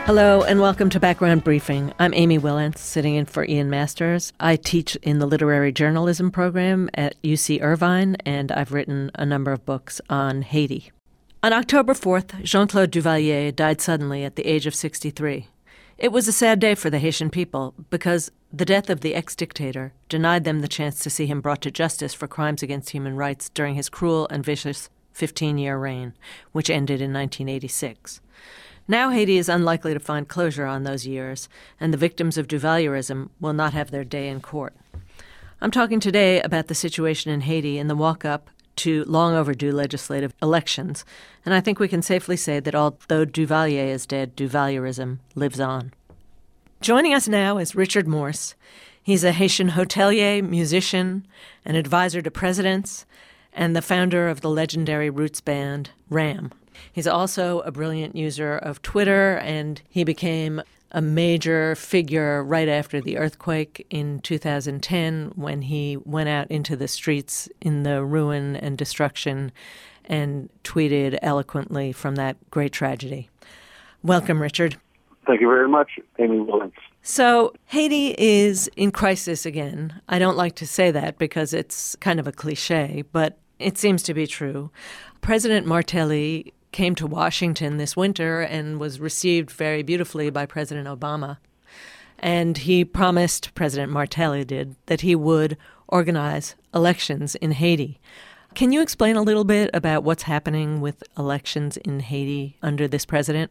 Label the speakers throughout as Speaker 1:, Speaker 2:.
Speaker 1: Hello and welcome to Background Briefing. I'm Amy Willence, sitting in for Ian Masters. I teach in the literary journalism program at UC Irvine, and I've written a number of books on Haiti. On October 4th, Jean-Claude Duvalier died suddenly at the age of 63. It was a sad day for the Haitian people because the death of the ex-dictator denied them the chance to see him brought to justice for crimes against human rights during his cruel and vicious 15-year reign, which ended in 1986. Now Haiti is unlikely to find closure on those years, and the victims of Duvalierism will not have their day in court. I'm talking today about the situation in Haiti in the walk-up to long overdue legislative elections, and I think we can safely say that although Duvalier is dead, Duvalierism lives on. Joining us now is Richard Morse. He's a Haitian hotelier, musician, an advisor to presidents, and the founder of the legendary roots band RAM. He's also a brilliant user of Twitter, and he became a major figure right after the earthquake in 2010 when he went out into the streets in the ruin and destruction and tweeted eloquently from that great tragedy. Welcome, Richard.
Speaker 2: Thank you very much, Amy Willence.
Speaker 1: So Haiti is in crisis again. I don't like to say that because it's kind of a cliche, but it seems to be true. President Martelly came to Washington this winter and was received very beautifully by President Obama. And he promised, President Martelly did, that he would organize elections in Haiti. Can you explain a little bit about what's happening with elections in Haiti under this president?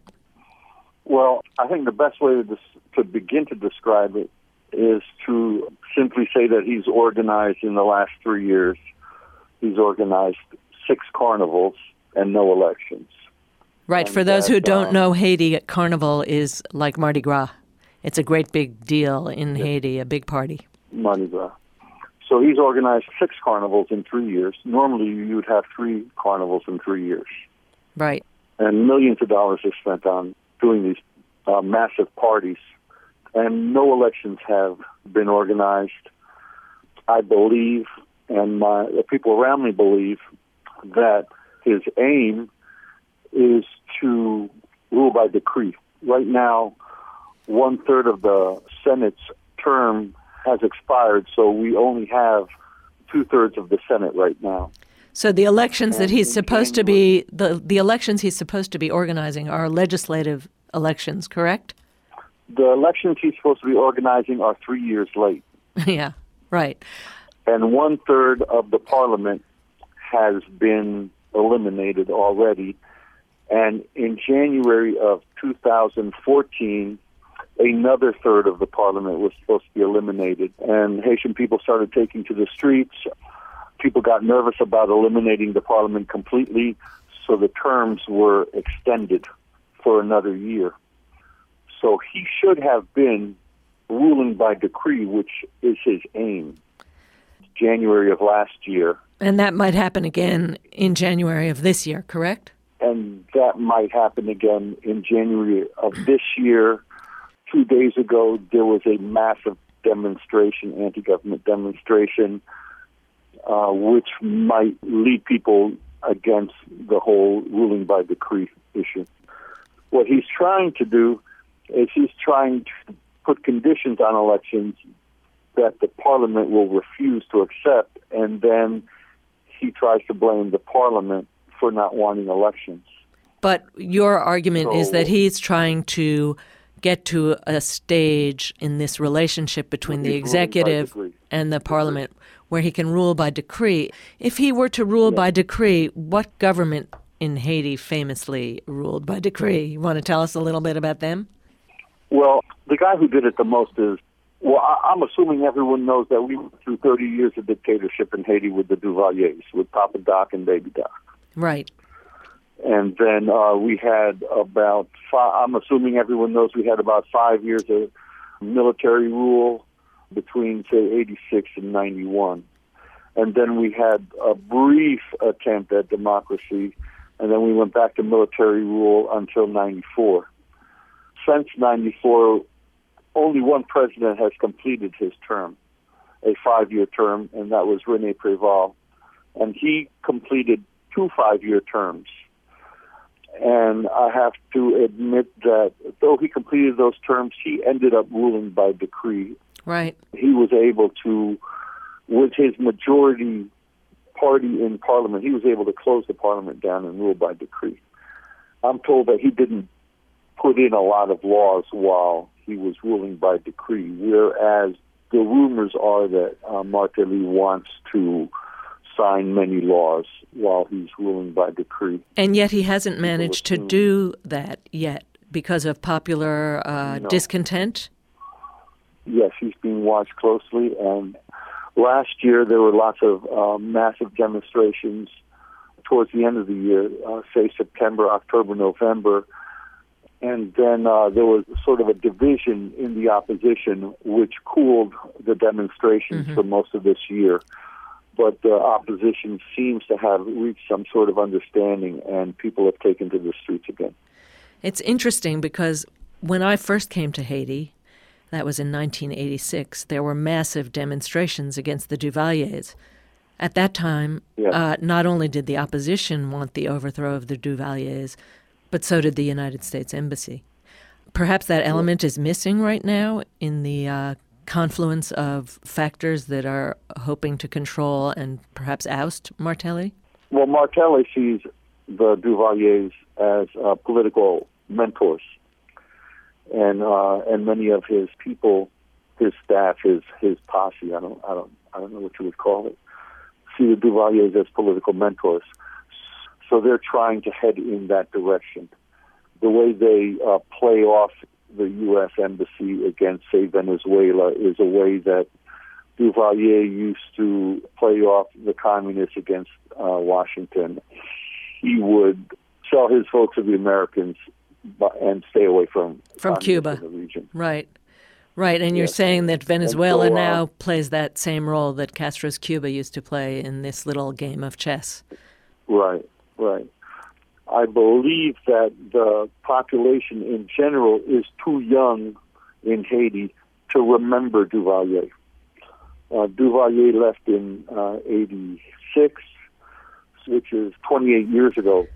Speaker 2: Well, I think the best way to begin to describe it is to simply say that he's organized in the last 3 years. He's organized 6 carnivals and no elections.
Speaker 1: Right. For those who don't know, Haiti, Carnival is like Mardi Gras. It's a great big deal in Haiti, a big party.
Speaker 2: Mardi Gras. So he's organized 6 carnivals in 3 years. Normally, you would have 3 carnivals in 3 years.
Speaker 1: Right.
Speaker 2: And millions of dollars are spent on doing these massive parties. And no elections have been organized. I believe, and the people around me believe, that his aim is to rule by decree. Right now, 1/3 of the Senate's term has expired, so we only have 2/3 of the Senate right now.
Speaker 1: So the elections that he's supposed to be, the elections he's supposed to be organizing are legislative elections, correct?
Speaker 2: The elections he's supposed to be organizing are 3 years late.
Speaker 1: Yeah, right.
Speaker 2: And 1/3 of the parliament has been eliminated already. And in January of 2014, another third of the parliament was supposed to be eliminated. And Haitian people started taking to the streets. People got nervous about eliminating the parliament completely, so the terms were extended for another year. So he should have been ruling by decree, which is his aim. January of last year.
Speaker 1: And that might happen again in January of this year, correct?
Speaker 2: And that might happen again in January of this year. 2 days ago, there was a massive demonstration, anti-government demonstration, which might lead people against the whole ruling by decree issue. What he's trying to do is he's trying to put conditions on elections that the parliament will refuse to accept, and then he tries to blame the parliament for not wanting elections.
Speaker 1: But your argument is that he's trying to get to a stage in this relationship between the executive and the parliament where he can rule by decree. If he were to rule by decree, what government in Haiti famously ruled by decree? You want to tell us a little bit about them?
Speaker 2: Well, the guy who did it the most is, I'm assuming everyone knows that we went through 30 years of dictatorship in Haiti with the Duvaliers, with Papa Doc and Baby Doc.
Speaker 1: Right.
Speaker 2: And then we had about, I'm assuming everyone knows we had about 5 years of military rule between, say, 86 and 91. And then we had a brief attempt at democracy, and then we went back to military rule until 94. Since 94, only one president has completed his term, a 5-year term, and that was René Préval. And he completed 2 5-year terms. And I have to admit that though he completed those terms, he ended up ruling by decree.
Speaker 1: Right.
Speaker 2: He was able to, with his majority party in Parliament, he was able to close the Parliament down and rule by decree. I'm told that he didn't put in a lot of laws while he was ruling by decree, whereas the rumors are that Martelly wants to sign many laws while he's ruling by decree.
Speaker 1: And yet he hasn't managed to do that yet because of popular discontent?
Speaker 2: Yes, he's being watched closely. And last year there were lots of massive demonstrations towards the end of the year, say September, October, November. And then there was sort of a division in the opposition, which cooled the demonstrations for most of this year. But the opposition seems to have reached some sort of understanding, and people have taken to the streets again.
Speaker 1: It's interesting because when I first came to Haiti, that was in 1986, there were massive demonstrations against the Duvaliers. At that time, not only did the opposition want the overthrow of the Duvaliers, but so did the United States Embassy. Perhaps that element is missing right now in the confluence of factors that are hoping to control and perhaps oust Martelly?
Speaker 2: Well, Martelly sees the Duvaliers as political mentors, and many of his people, his staff, his posse, I don't know what you would call it, see the Duvaliers as political mentors. So they're trying to head in that direction. The way they play off the U.S. Embassy against, say, Venezuela is a way that Duvalier used to play off the communists against Washington. He would sell his vote to the Americans and stay away from
Speaker 1: Cuba
Speaker 2: in the region.
Speaker 1: Right. And you're saying that Venezuela now plays that same role that Castro's Cuba used to play in this little game of chess.
Speaker 2: Right. I believe that the population in general is too young in Haiti to remember Duvalier. Duvalier left in 86, which is 28 years ago.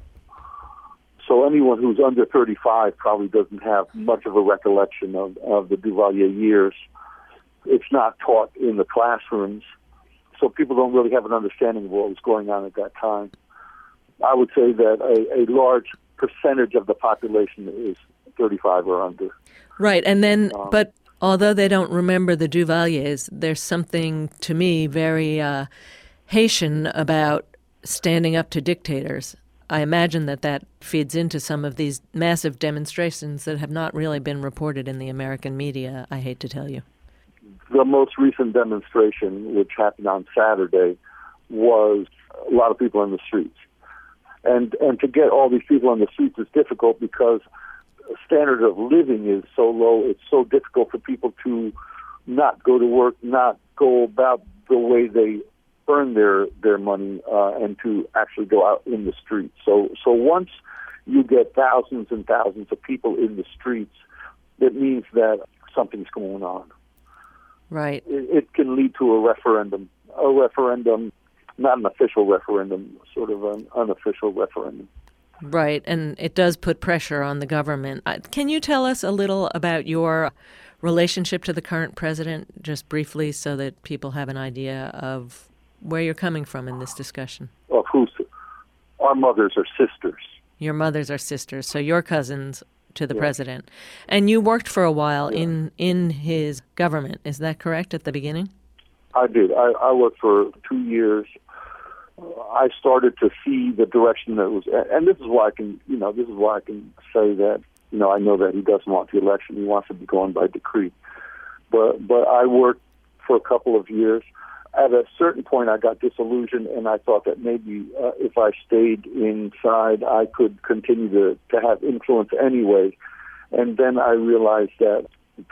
Speaker 2: So anyone who's under 35 probably doesn't have much of a recollection of the Duvalier years. It's not taught in the classrooms, so people don't really have an understanding of what was going on at that time. I would say that a large percentage of the population is 35 or under.
Speaker 1: Right, and then, but although they don't remember the Duvaliers, there's something, to me, very Haitian about standing up to dictators. I imagine that feeds into some of these massive demonstrations that have not really been reported in the American media, I hate to tell you.
Speaker 2: The most recent demonstration, which happened on Saturday, was a lot of people in the streets. And to get all these people on the streets is difficult because standard of living is so low. It's so difficult for people to not go to work, not go about the way they earn their money, and to actually go out in the streets. So once you get thousands and thousands of people in the streets, it means that something's going on.
Speaker 1: Right.
Speaker 2: It can lead to a referendum, not an official referendum, sort of an unofficial referendum.
Speaker 1: Right, and it does put pressure on the government. Can you tell us a little about your relationship to the current president, just briefly, so that people have an idea of where you're coming from in this discussion?
Speaker 2: Of our mothers are sisters.
Speaker 1: Your mothers are sisters, so you're cousins to the president. And you worked for a while in his government, is that correct, at the beginning?
Speaker 2: I did. I worked for 2 years. I started to see the direction that was, and this is why I can say that, I know that he doesn't want the election. He wants it to be going by decree. But I worked for a couple of years. At a certain point, I got disillusioned, and I thought that maybe if I stayed inside, I could continue to have influence anyway. And then I realized that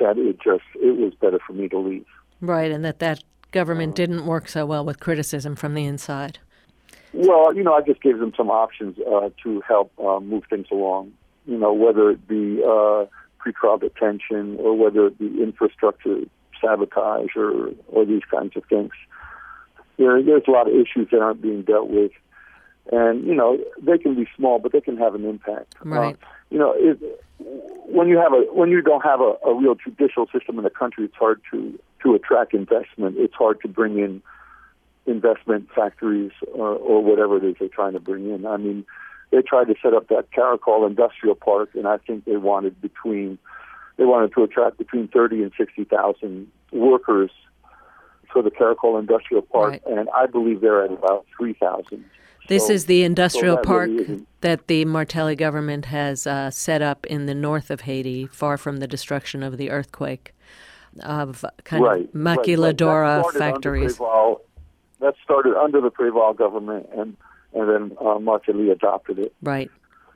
Speaker 2: it was better for me to leave.
Speaker 1: Right, and that government didn't work so well with criticism from the inside.
Speaker 2: Well, I just gave them some options to help move things along, whether it be pretrial detention or whether it be infrastructure sabotage or these kinds of things. There's a lot of issues that aren't being dealt with. And, they can be small, but they can have an impact.
Speaker 1: Right.
Speaker 2: When you don't have a real judicial system in the country, it's hard to attract investment. It's hard to bring in investment factories or whatever it is they're trying to bring in. I mean, they tried to set up that Caracol Industrial Park, and I think they wanted to attract between 30 and 60,000 workers for the Caracol Industrial Park,
Speaker 1: right.
Speaker 2: And I believe they're at about 3,000.
Speaker 1: This is the industrial park
Speaker 2: really
Speaker 1: that the Martelly government has set up in the north of Haiti, far from the destruction of the earthquake, of kind of maquiladora factories.
Speaker 2: That started under the Préval government, and then Martelly adopted it.
Speaker 1: Right.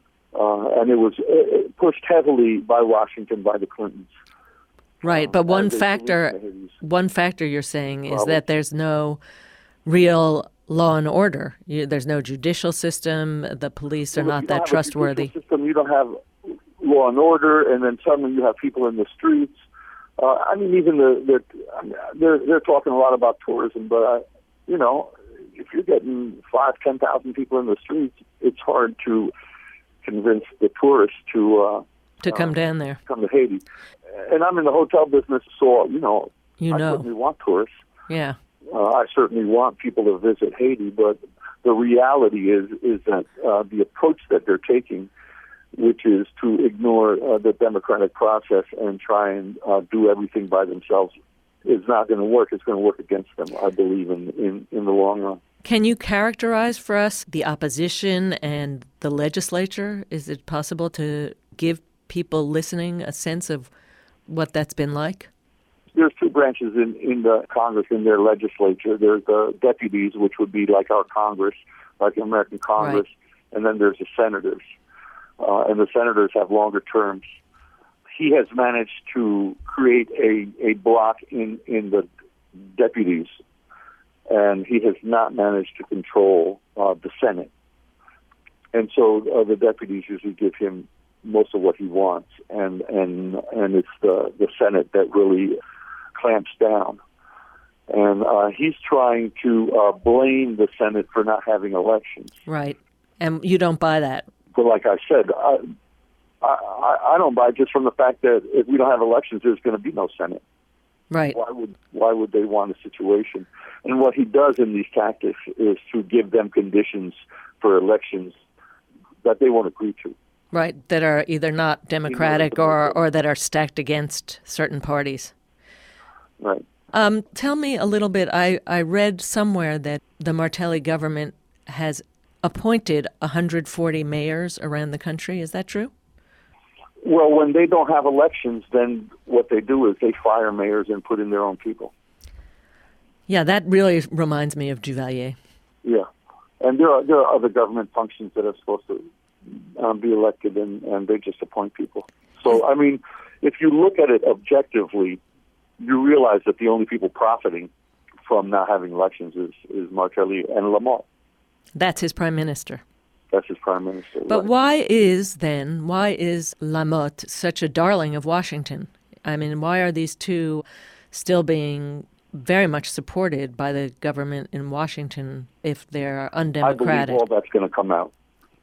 Speaker 2: And it was pushed heavily by Washington, by the Clintons.
Speaker 1: Right, but one factor you're saying is that there's no real law and order. There's no judicial system. The police are not that trustworthy.
Speaker 2: You don't have law and order, and then suddenly you have people in the streets. Even they're talking a lot about tourism, but if you're getting 5,000-10,000 people in the streets, it's hard to convince the tourists to
Speaker 1: come down there,
Speaker 2: come to Haiti. And I'm in the hotel business, so I certainly want tourists.
Speaker 1: Yeah.
Speaker 2: I certainly want people to visit Haiti, but the reality is that the approach that they're taking, which is to ignore the democratic process and try and do everything by themselves, is not going to work. It's going to work against them, I believe, in the long run.
Speaker 1: Can you characterize for us the opposition and the legislature? Is it possible to give people listening a sense of what that's been like?
Speaker 2: There's two branches in the Congress, in their legislature. There's the deputies, which would be like our Congress, like the American Congress, right. And then there's the senators. And the senators have longer terms. He has managed to create a block in the deputies, and he has not managed to control the Senate. And so the deputies usually give him most of what he wants, and it's the Senate that really clamps down. And he's trying to blame the Senate for not having elections.
Speaker 1: Right. And you don't buy that.
Speaker 2: But like I said, I don't buy it just from the fact that if we don't have elections, there's going to be no Senate.
Speaker 1: Right.
Speaker 2: Why would they want a situation? And what he does in these tactics is to give them conditions for elections that they won't agree to.
Speaker 1: Right, that are either not democratic or that are stacked against certain parties.
Speaker 2: Right.
Speaker 1: Tell me a little bit. I read somewhere that the Martelly government has appointed 140 mayors around the country. Is that true?
Speaker 2: Well, when they don't have elections, then what they do is they fire mayors and put in their own people.
Speaker 1: Yeah, that really reminds me of Duvalier.
Speaker 2: Yeah, and there are other government functions that are supposed to be elected, and they just appoint people. So, if you look at it objectively, you realize that the only people profiting from not having elections is Martelly and Lamont.
Speaker 1: That's his prime minister.
Speaker 2: That's his prime minister.
Speaker 1: But
Speaker 2: right.
Speaker 1: why is Lamotte such a darling of Washington? Why are these two still being very much supported by the government in Washington if they're undemocratic?
Speaker 2: I believe all that's going to come out.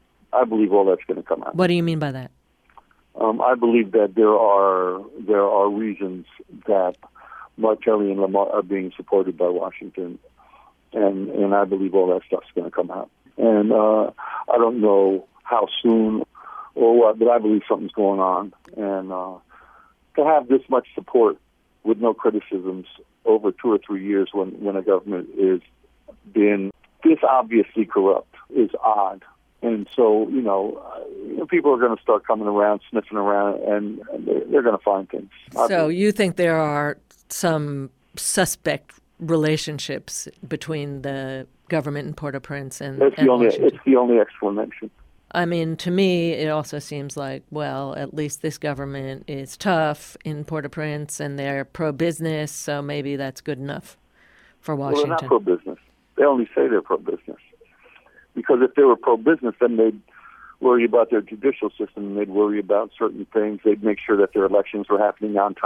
Speaker 1: What do you mean by that?
Speaker 2: I believe that there are reasons that Martelly and Lamont are being supported by Washington, and I believe all that stuff's going to come out. And I don't know how soon or what, but I believe something's going on. And to have this much support with no criticisms over 2 or 3 years when a government is been this obviously corrupt is odd. And so, people are going to start coming around, sniffing around, and they're going to find things.
Speaker 1: So you think there are some suspect relationships between the government in Port-au-Prince and Washington?
Speaker 2: It's the only explanation.
Speaker 1: To me, it also seems like, well, at least this government is tough in Port-au-Prince and they're pro-business, so maybe that's good enough for Washington.
Speaker 2: Well, they're not pro-business. They only say they're pro-business. Because if they were pro-business, then they'd worry about their judicial system, and they'd worry about certain things. They'd make sure that their elections were happening on time.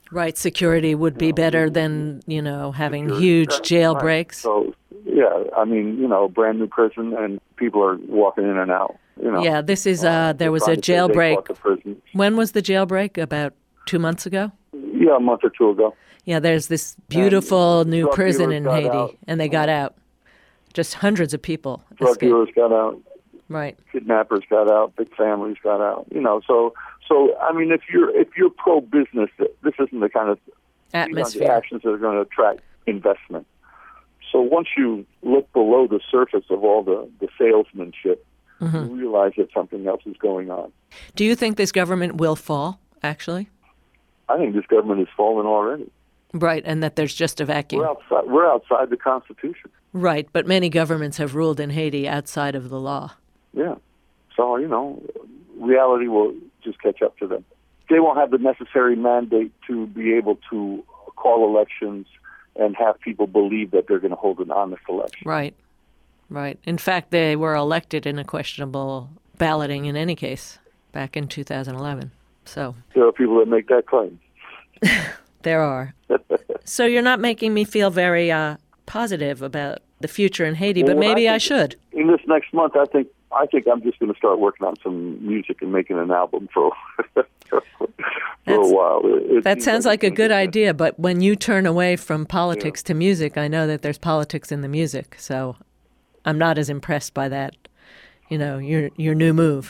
Speaker 1: Right, security would be better than, having huge jailbreaks.
Speaker 2: Right. So, yeah, I mean, brand new prison and people are walking in and out.
Speaker 1: Yeah, this is, there was a jailbreak. When was the jailbreak? About 2 months ago?
Speaker 2: Yeah, a month or two ago.
Speaker 1: Yeah, there's this beautiful new prison in Haiti, and they got out. Just hundreds of people
Speaker 2: Drug dealers got out.
Speaker 1: Right.
Speaker 2: Kidnappers got out. Big families got out. So I mean, if you're pro business, this isn't the kind of
Speaker 1: atmosphere
Speaker 2: actions that are going to attract investment. So once you look below the surface of all the salesmanship, you realize that something else is going on.
Speaker 1: Do you think this government will fall? Actually,
Speaker 2: I think this government has fallen already.
Speaker 1: Right, and that there's just a vacuum.
Speaker 2: We're outside the Constitution.
Speaker 1: Right, but many governments have ruled in Haiti outside of the law.
Speaker 2: Yeah. So, reality will just catch up to them. They won't have the necessary mandate to be able to call elections and have people believe that they're going to hold an honest election.
Speaker 1: Right. In fact, they were elected in a questionable balloting in any case back in 2011. So
Speaker 2: there are people that make that claim.
Speaker 1: There are. So you're not making me feel very positive about the future in Haiti, but maybe I should.
Speaker 2: In this next month, I think I'm just going to start working on some music and making an album for a while.
Speaker 1: That sounds like a good idea, but when you turn away from politics to music, I know that there's politics in the music, so I'm not as impressed by that, your new move.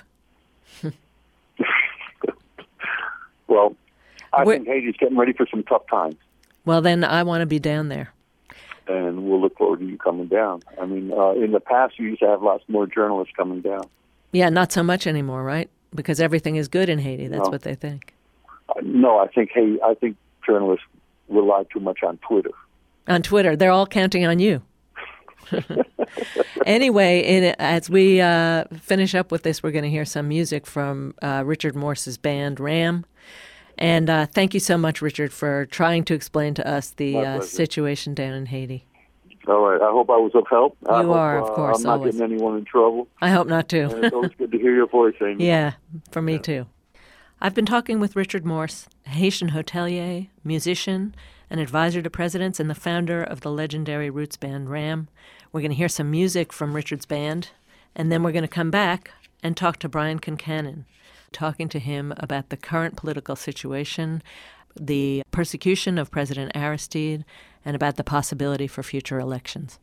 Speaker 2: Well, I think Haiti's getting ready for some tough times.
Speaker 1: Well, then I want to be down there.
Speaker 2: And we'll look forward to you coming down. I mean, in the past, you used to have lots more journalists coming down.
Speaker 1: Yeah, not so much anymore, right? Because everything is good in Haiti. That's what they think.
Speaker 2: No, I think journalists rely too much on Twitter.
Speaker 1: On Twitter. They're all counting on you. Anyway, as we finish up with this, we're going to hear some music from Richard Morse's band, Ram. And thank you so much, Richard, for trying to explain to us the situation down in Haiti.
Speaker 2: All right. I hope I was of help.
Speaker 1: You are, of course.
Speaker 2: I'm not
Speaker 1: always.
Speaker 2: getting anyone in trouble.
Speaker 1: I hope not, too.
Speaker 2: And it's always good to hear your voice, Amy.
Speaker 1: Yeah, for me, too. I've been talking with Richard Morse, a Haitian hotelier, musician, an advisor to presidents, and the founder of the legendary roots band Ram. We're going to hear some music from Richard's band, and then we're going to come back and talk to Brian Concannon, talking to him about the current political situation, the persecution of President Aristide, and about the possibility for future elections.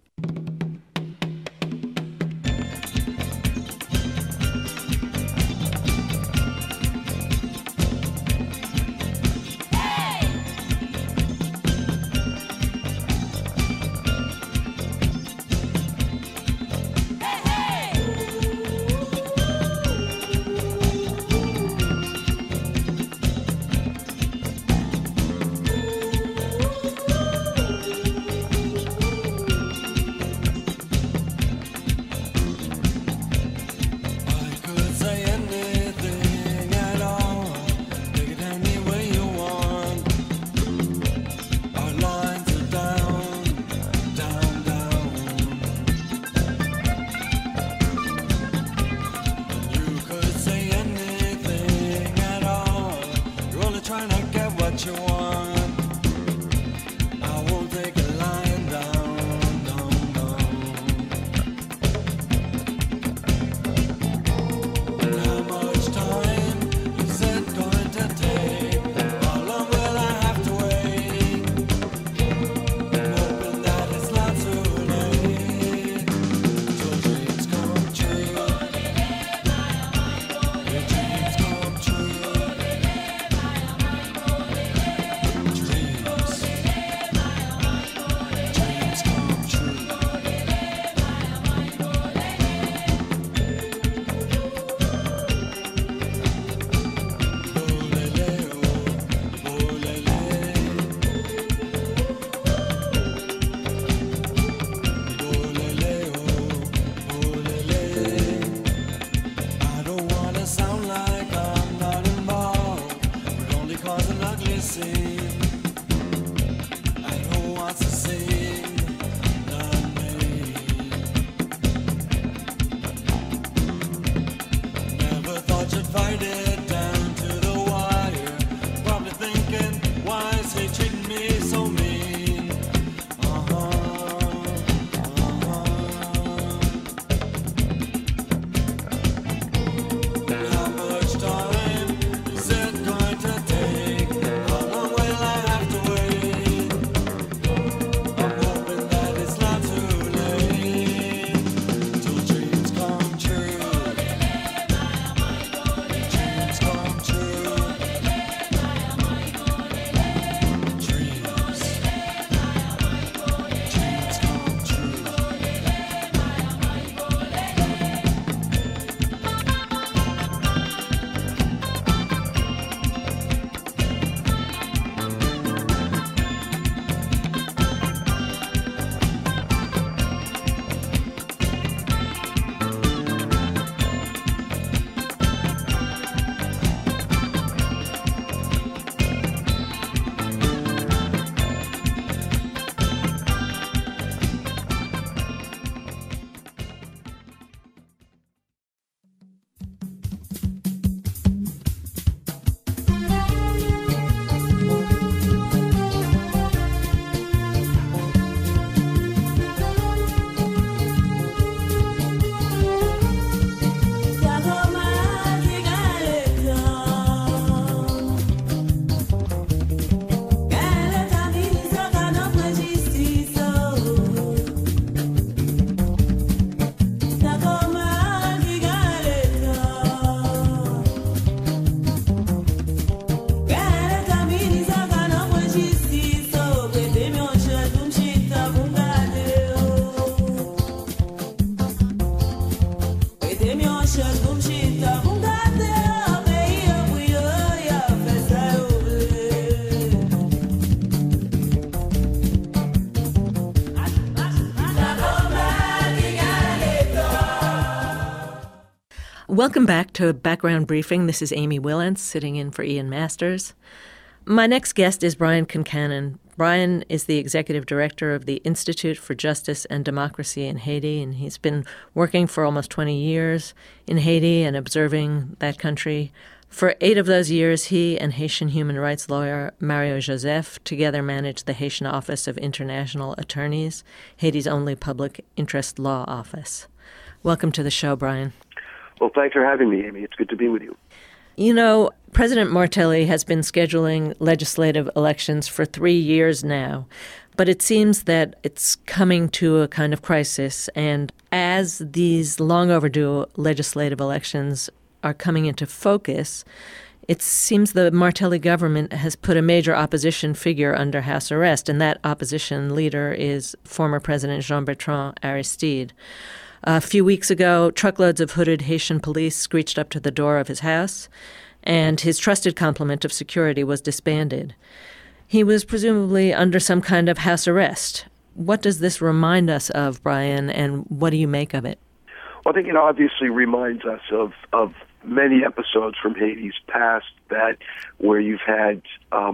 Speaker 1: Welcome back to Background Briefing. This is Amy Willence sitting in for Ian Masters. My next guest is Brian Concannon. Brian is the executive director of the Institute for Justice and Democracy in Haiti, and he's been working for almost 20 years in Haiti and observing that country. For 8 of those years, he and Haitian human rights lawyer Mario Joseph together managed the Haitian Office of International Attorneys, Haiti's only public interest law office. Welcome to the show, Brian.
Speaker 3: Well, thanks for having me, Amy. It's good to be with you.
Speaker 1: You know, President Martelly has been scheduling legislative elections for 3 years now, but it seems that it's coming to a kind of crisis. And as these long overdue legislative elections are coming into focus, it seems the Martelly government has put a major opposition figure under house arrest, and that opposition leader is former President Jean-Bertrand Aristide. A few weeks ago, truckloads of hooded Haitian police screeched up to the door of his house, and his trusted complement of security was disbanded. He was presumably under some kind of house arrest. What does this remind us of, Brian, and what do you make of it?
Speaker 3: Well, I think it obviously reminds us of many episodes from Haiti's past where you've had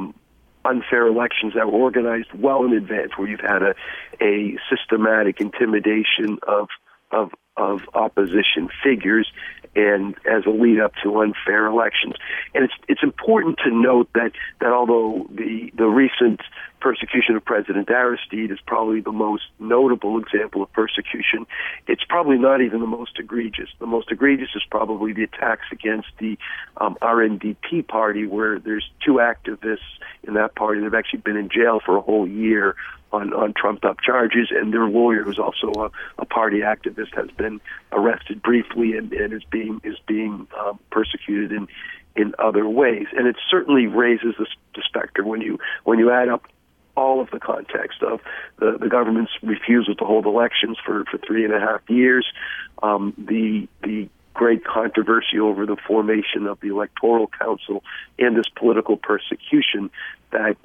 Speaker 3: unfair elections that were organized well in advance, where you've had a systematic intimidation of opposition figures and as a lead up to unfair elections. And it's important to note that although the recent persecution of President Aristide is probably the most notable example of persecution, it's probably not even the most egregious. The most egregious is probably the attacks against the RNDP party, where there's 2 activists in that party that have actually been in jail for a whole year on trumped-up charges, and their lawyer, who's also a party activist, has been arrested briefly and is being persecuted in other ways. And it certainly raises the specter when you add up all of the context of the government's refusal to hold elections for 3.5 years, the great controversy over the formation of the Electoral Council, and this political persecution that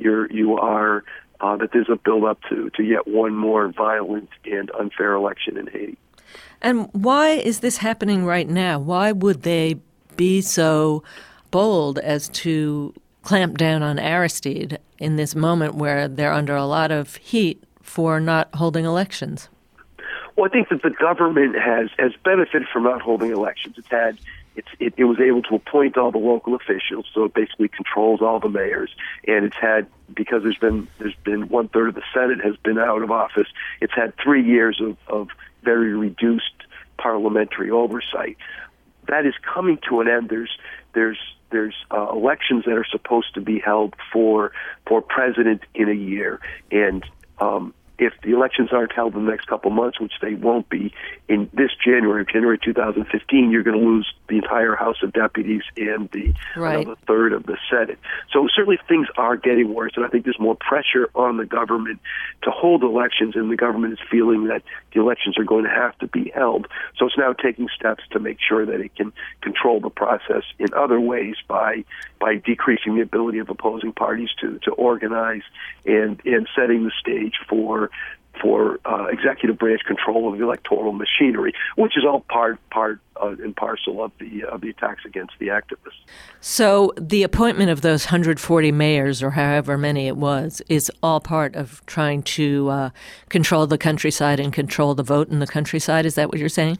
Speaker 3: that there's a build-up to yet one more violent and unfair election in Haiti.
Speaker 1: And why is this happening right now? Why would they be so bold as to clamp down on Aristide in this moment where they're under a lot of heat for not holding elections?
Speaker 3: Well, I think that the government has benefited from not holding elections. It was able to appoint all the local officials, so it basically controls all the mayors. And it's had, because there's been 1/3 of the Senate has been out of office, it's had 3 years of very reduced parliamentary oversight. That is coming to an end. There's elections that are supposed to be held for president in a year, and if the elections aren't held in the next couple months, which they won't be, in this January 2015, you're going to lose the entire House of Deputies and another third of the Senate. So certainly things are getting worse, and I think there's more pressure on the government to hold elections, and the government is feeling that the elections are going to have to be held. So it's now taking steps to make sure that it can control the process in other ways by decreasing the ability of opposing parties to organize and setting the stage for executive branch control of the electoral machinery, which is all part and parcel of the attacks against the activists.
Speaker 1: So the appointment of those 140 mayors, or however many it was, is all part of trying to control the countryside and control the vote in the countryside. Is that what you're saying?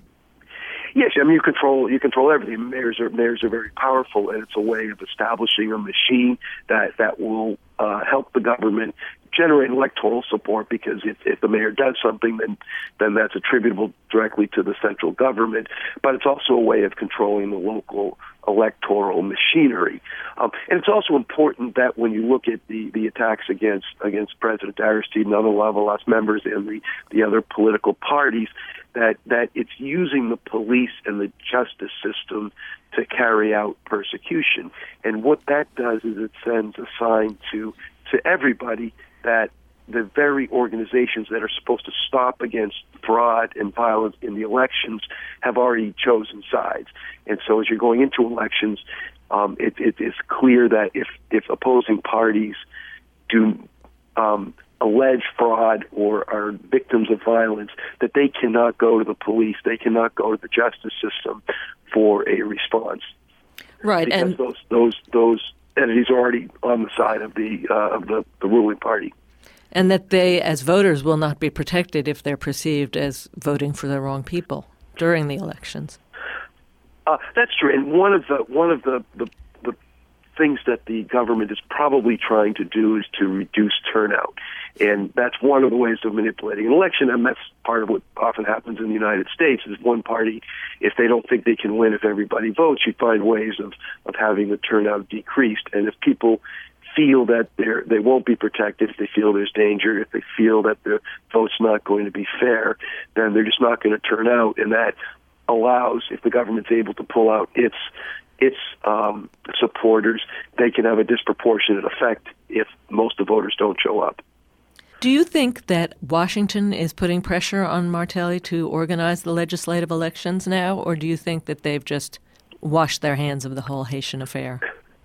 Speaker 3: Yes, I mean you control everything. Mayors are very powerful, and it's a way of establishing a machine that will help the government generate electoral support, because if the mayor does something, then that's attributable directly to the central government. But it's also a way of controlling the local electoral machinery. And it's also important that when you look at the attacks against President Aristide and other Lavalas members and the other political parties, that it's using the police and the justice system to carry out persecution. And what that does is it sends a sign to everybody that the very organizations that are supposed to stop against fraud and violence in the elections have already chosen sides. And so as you're going into elections, it is clear that if opposing parties do alleged fraud or are victims of violence, that they cannot go to the police, they cannot go to the justice system for a response.
Speaker 1: Right,
Speaker 3: because
Speaker 1: and
Speaker 3: those entities are already on the side of the ruling party.
Speaker 1: And that they, as voters, will not be protected if they're perceived as voting for the wrong people during the elections.
Speaker 3: That's true, and one of the things that the government is probably trying to do is to reduce turnout, and that's one of the ways of manipulating an election. And that's part of what often happens in the United States. Is one party, if they don't think they can win if everybody votes, you find ways of having the turnout decreased, and if people feel that they won't be protected, if they feel there's danger, if they feel that the vote's not going to be fair, then they're just not going to turn out, and that allows, if the government's able to pull out its supporters, they can have a disproportionate effect if most of the voters don't show up.
Speaker 1: Do you think that Washington is putting pressure on Martelli to organize the legislative elections now, or do you think that they've just washed their hands of the whole Haitian affair?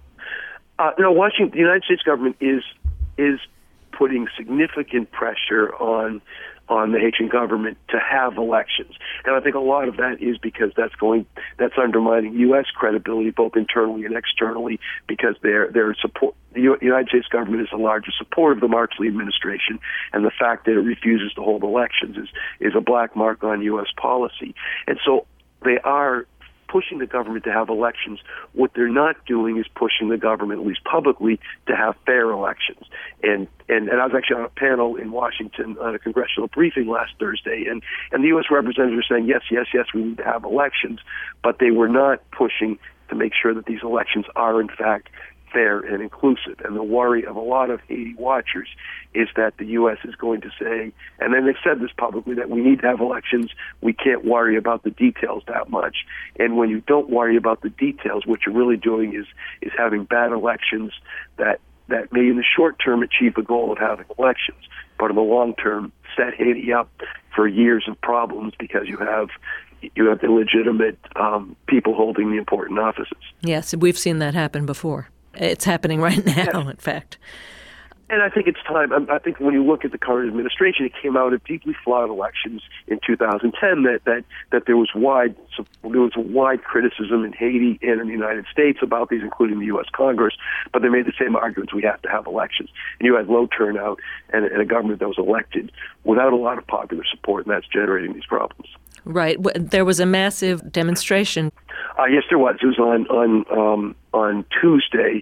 Speaker 3: No, Washington, the United States government is putting significant pressure on the Haitian government to have elections, and I think a lot of that is because that's undermining U.S. credibility both internally and externally, because their support. The United States government is the largest supporter of the Martelli administration, and the fact that it refuses to hold elections is a black mark on U.S. policy, and so they are pushing the government to have elections. What they're not doing is pushing the government, at least publicly, to have fair elections. And I was actually on a panel in Washington on a congressional briefing last Thursday, and the U.S. representatives were saying, yes, we need to have elections, but they were not pushing to make sure that these elections are, in fact, fair and inclusive. And the worry of a lot of Haiti watchers is that the U.S. is going to say, and then they've said this publicly, that we need to have elections, we can't worry about the details that much. And when you don't worry about the details, what you're really doing is having bad elections that may in the short term achieve the goal of having elections, but in the long term set Haiti up for years of problems because you have illegitimate people holding the important offices.
Speaker 1: Yes, we've seen that happen before. It's happening right now, in fact.
Speaker 3: And I think it's time. I think when you look at the current administration, it came out of deeply flawed elections in 2010 that there was wide criticism in Haiti and in the United States about these, including the U.S. Congress. But they made the same arguments: we have to have elections. And you had low turnout and a government that was elected without a lot of popular support, and that's generating these problems.
Speaker 1: Right. There was a massive demonstration.
Speaker 3: Yes, there was. It was on Tuesday.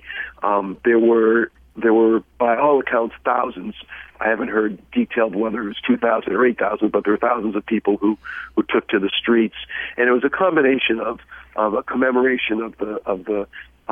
Speaker 3: There were, by all accounts, thousands. I haven't heard detailed whether it was 2,000 or 8,000, but there were thousands of people who took to the streets, and it was a combination of a commemoration of the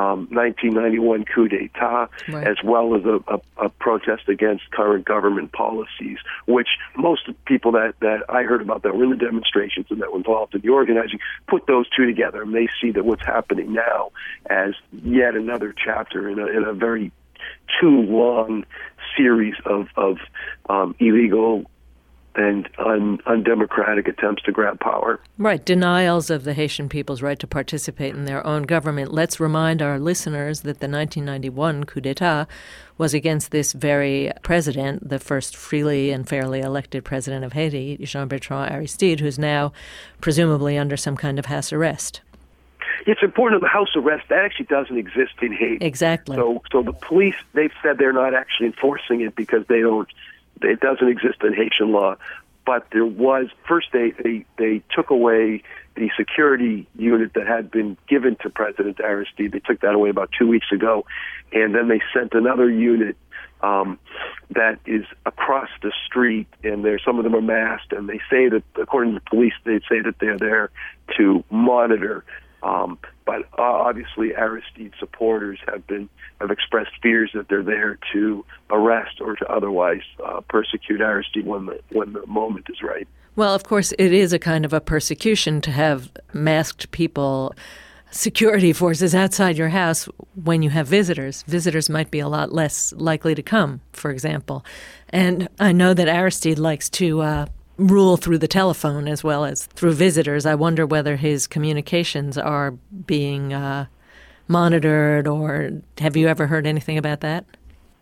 Speaker 3: 1991 coup d'etat, right, as well as a protest against current government policies, which most people that I heard about that were in the demonstrations and that were involved in the organizing put those two together, and they see that what's happening now as yet another chapter in a very too long series of illegal and undemocratic attempts to grab power.
Speaker 1: Right, denials of the Haitian people's right to participate in their own government. Let's remind our listeners that the 1991 coup d'etat was against this very president, the first freely and fairly elected president of Haiti, Jean-Bertrand Aristide, who's now presumably under some kind of house arrest.
Speaker 3: It's important that the house arrest, that actually doesn't exist in Haiti.
Speaker 1: Exactly.
Speaker 3: So the police, they've said they're not actually enforcing it because it doesn't exist in Haitian law. But there was, first they took away the security unit that had been given to President Aristide. They took that away about 2 weeks ago. And then they sent another unit that is across the street, and some of them are masked, and they say that, according to the police, they say that they're there to monitor. But obviously, Aristide supporters have expressed fears that they're there to arrest or to otherwise persecute Aristide when the moment is right.
Speaker 1: Well, of course, it is a kind of a persecution to have masked people, security forces outside your house when you have visitors. Visitors might be a lot less likely to come, for example. And I know that Aristide likes to rule through the telephone as well as through visitors. I wonder whether his communications are being monitored, or have you ever heard anything about that?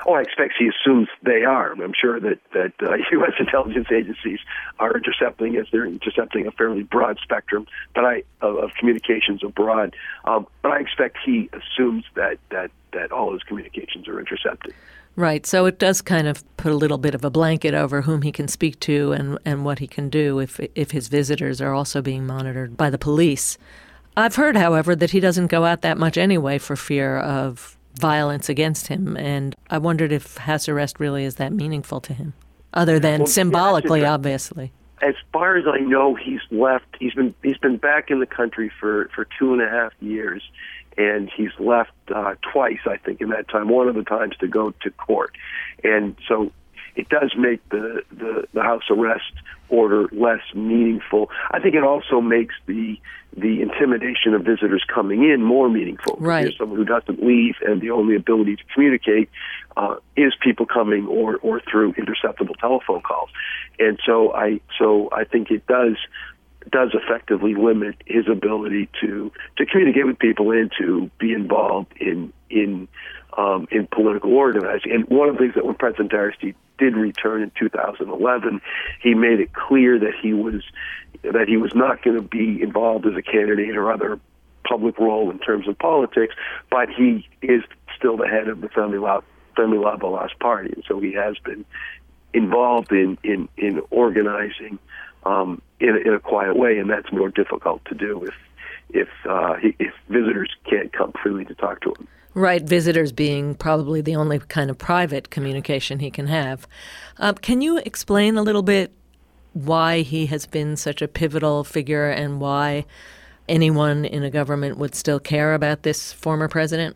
Speaker 3: Oh, I expect he assumes they are. I'm sure that U.S. intelligence agencies are intercepting, as they're intercepting a fairly broad spectrum, of communications abroad. But I expect he assumes that all his communications are intercepted.
Speaker 1: Right. So it does kind of put a little bit of a blanket over whom he can speak to and what he can do if his visitors are also being monitored by the police. I've heard, however, that he doesn't go out that much anyway for fear of violence against him, and I wondered if house arrest really is that meaningful to him, other than symbolically, obviously.
Speaker 3: As far as I know, he's left. He's been back in the country for 2.5 years, and he's left twice, I think, in that time. One of the times to go to court, and so it does make the house arrest order less meaningful. I think it also makes the intimidation of visitors coming in more meaningful.
Speaker 1: Right.
Speaker 3: There's someone who doesn't leave, and the only ability to communicate is people coming or through interceptable telephone calls. And so I think it does effectively limit his ability to communicate with people and to be involved in political organizing. And one of the things that when President Aristide did return in 2011, he made it clear that he was not going to be involved as a candidate or other public role in terms of politics, but he is still the head of the Family La Balance party, and so he has been involved in organizing in a quiet way, and that's more difficult to do if visitors can't come freely to talk to him.
Speaker 1: Right, visitors being probably the only kind of private communication he can have. Can you explain a little bit why he has been such a pivotal figure and why anyone in a government would still care about this former president?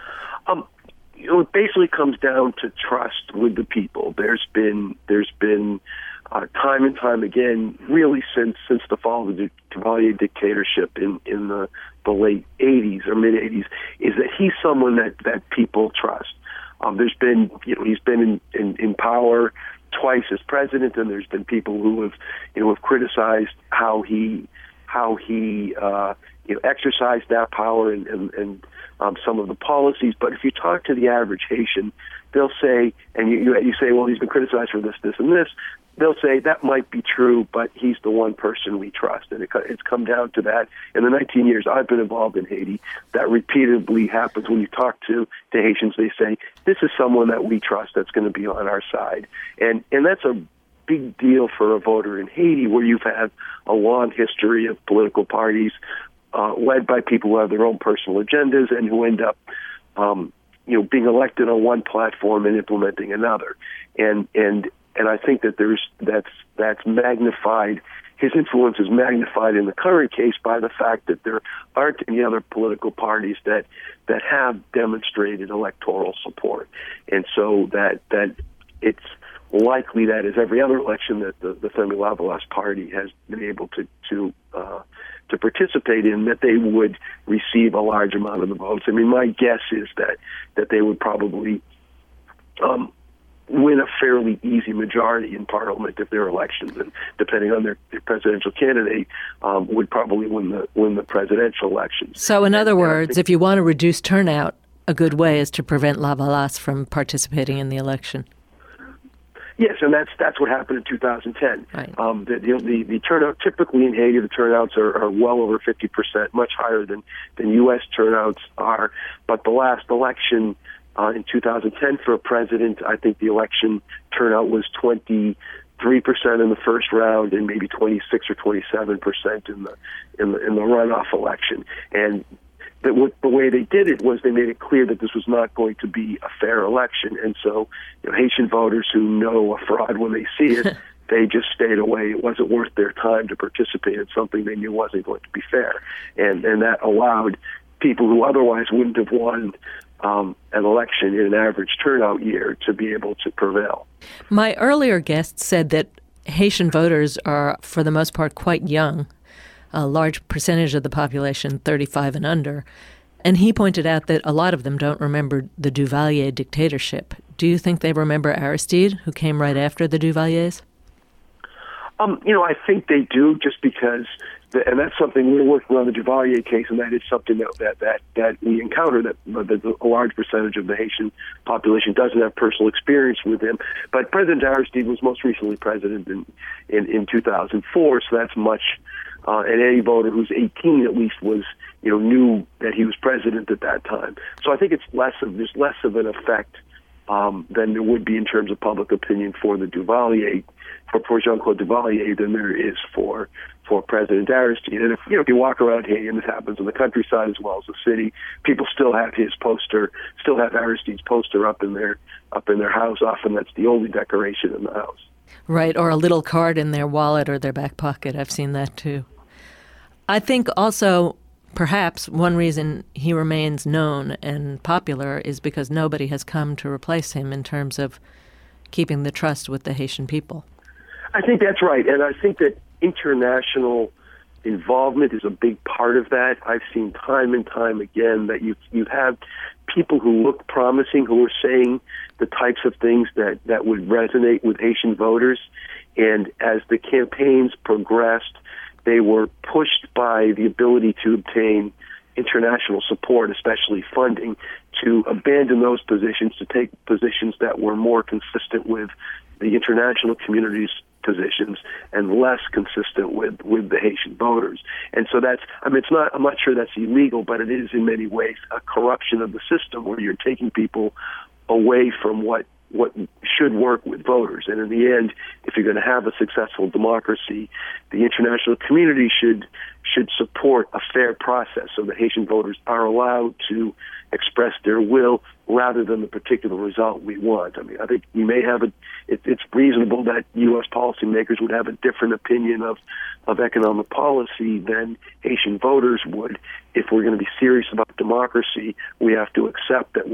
Speaker 3: It basically comes down to trust with the people. There's been time and time again, really since the fall of the Duvalier dictatorship in the late 80s or mid 80s, is that he's someone that people trust. There's been, he's been in power twice as president, and there's been people who have criticized how he exercised that power and some of the policies. But if you talk to the average Haitian, they'll say, and you say, well, he's been criticized for this, and this. They'll say that might be true, but he's the one person we trust. And it's come down to that. In the 19 years I've been involved in Haiti, that repeatedly happens. When you talk to Haitians, they say, this is someone that we trust that's going to be on our side. And that's a big deal for a voter in Haiti, where you've had a long history of political parties led by people who have their own personal agendas and who end up being elected on one platform and implementing another. And I think that that's magnified. His influence is magnified in the current case by the fact that there aren't any other political parties that have demonstrated electoral support, and so that it's likely that, as every other election that the Family La Balance party has been able to participate in, that they would receive a large amount of the votes. I mean, my guess is that they would probably win a fairly easy majority in Parliament if their elections, and depending on their presidential candidate, would probably win the presidential election.
Speaker 1: So, in other words, if you want to reduce turnout, a good way is to prevent La Balance from participating in the election.
Speaker 3: Yes, and that's what happened in 2010.
Speaker 1: Right.
Speaker 3: The turnout typically in Haiti, the turnouts are well over 50%, much higher than U.S. turnouts are. But the last election in 2010 for a president, I think the election turnout was 23% in the first round and maybe 26 or 27% in the runoff election. And the way they did it was they made it clear that this was not going to be a fair election. And so Haitian voters who know a fraud when they see it, they just stayed away. It wasn't worth their time to participate in something they knew wasn't going to be fair. And that allowed people who otherwise wouldn't have won an election in an average turnout year to be able to prevail.
Speaker 1: My earlier guest said that Haitian voters are, for the most part, quite young, a large percentage of the population 35 and under, and he pointed out that a lot of them don't remember the Duvalier dictatorship. Do you think they remember Aristide, who came right after the Duvaliers?
Speaker 3: I think they do, just because and that's something we're working on the Duvalier case, and that is something that we encounter, that a large percentage of the Haitian population doesn't have personal experience with him. But President Aristide was most recently president in 2004, so that's much. And any voter who's 18 at least knew that he was president at that time. So I think there's less of an effect than there would be in terms of public opinion for the Duvalier, for Jean-Claude Duvalier, than there is for President Aristide. And if you walk around Haiti, and this happens in the countryside as well as the city, people still have Aristide's poster up in their house. Often that's the only decoration in the house.
Speaker 1: Right, or a little card in their wallet or their back pocket. I've seen that too. I think also perhaps one reason he remains known and popular is because nobody has come to replace him in terms of keeping the trust with the Haitian people.
Speaker 3: I think that's right, and I think that international involvement is a big part of that. I've seen time and time again that you have people who look promising, who are saying the types of things that would resonate with Haitian voters, and as the campaigns progressed, they were pushed by the ability to obtain international support, especially funding, to abandon those positions, to take positions that were more consistent with the international community's positions and less consistent with the Haitian voters. And so I'm not sure that's illegal, but it is in many ways a corruption of the system where you're taking people away from what should work with voters. And in the end, if you're going to have a successful democracy, the international community should support a fair process so that Haitian voters are allowed to express their will rather than the particular result we want. I mean, I think we may have it's reasonable that U.S. policymakers would have a different opinion of economic policy than Haitian voters would. If we're going to be serious about democracy, we have to accept that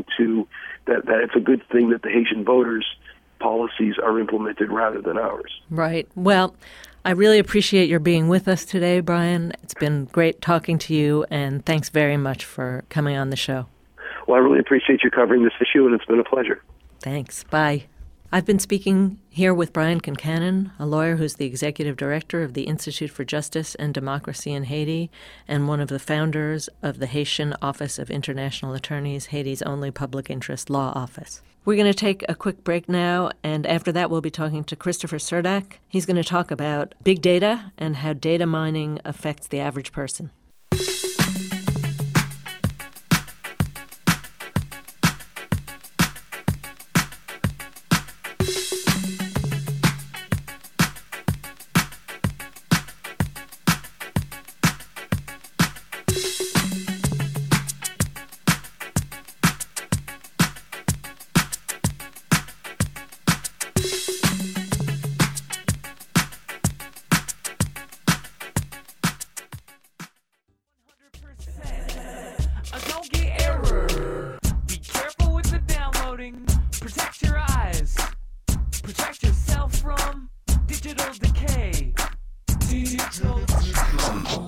Speaker 3: that it's a good thing that the Haitian voters' policies are implemented rather than ours.
Speaker 1: Right. Well, I really appreciate your being with us today, Brian. It's been great talking to you, and thanks very much for coming on the show.
Speaker 3: Well, I really appreciate you covering this issue, and it's been a pleasure.
Speaker 1: Thanks. Bye. I've been speaking here with Brian Concannon, a lawyer who's the executive director of the Institute for Justice and Democracy in Haiti and one of the founders of the Haitian Office of International Attorneys, Haiti's only public interest law office. We're going to take a quick break now, and after that we'll be talking to Christopher Surdak. He's going to talk about big data and how data mining affects the average person.
Speaker 4: Protect your eyes. Protect yourself from digital decay. Digital decay.